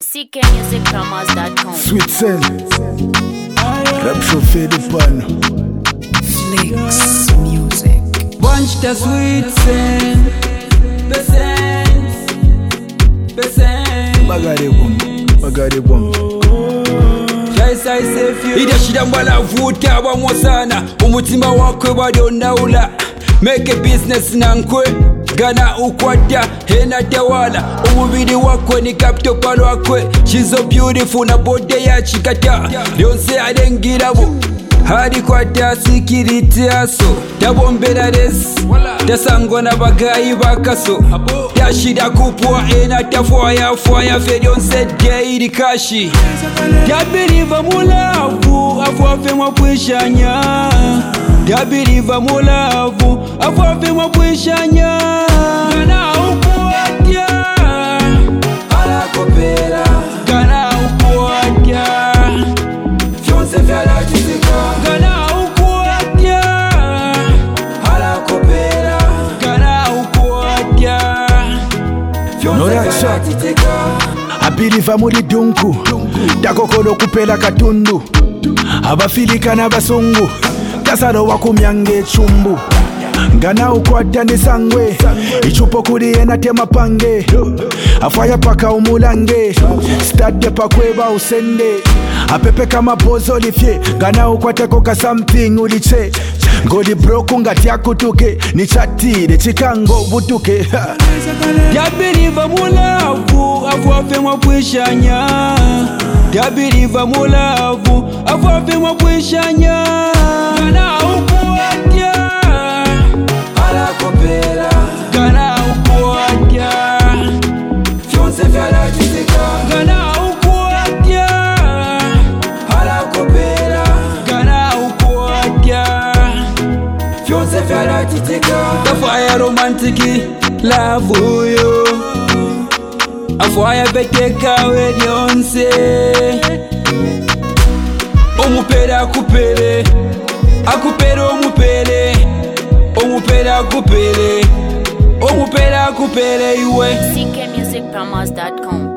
ckmusicpromos.com. Sweet Cell, Rap Chauffé de Pan, Flex Music. Bunch the Sweet Cell, Bagade Bomb. idashira mbalavuta abamwo sana umutima wakwe badondaula make a business nankwe gana ukwata hena tawala umubiri wakwe ni capital palo wakwe she's so beautiful na bode ya chikata lyonse alengirabo hari kwata security aso tabombera res tasango na bagayi bakaso yashida kupwa ena tafoya foya fedonse daily kashi tabiriva mulavu afuafe mwapwishanya tabiriva mulavu afuafe mwapwishanya kana ukuatya alakopera kana ukuatya fyonse vyala chizika kana ukuatya alakopera kana ukuatya fyonse vyala chizika Abiriva muri dunku Dakokolo kupela katundu Abafilika n'abasungu Kasaro wakumyange chumbu Ngana ukwata ni sangwe Ichupo kuri ena tema pange Afaya paka umulange Stade pakweba usende Apepe kama bozo lifye Ngana ukwate koka something uliche Ngoli broku ngati akutuke Ni chatire chikango butuke Tabiriva mulavu afuafe mwapwishanya Tabiriva mulavu afuafe mwapwishanya Kana ukuatya alakopera Kana ukuatya fyonse vyala chizika Kana ukuatya alakopera Kana ukuatya fyonse vyala chizika Tafaya romantiki love you Afuaya beteka wedionse Omupera akupere Akupere omupere Omupera akupere Omupera akupere iwe ckmusicpromos.com.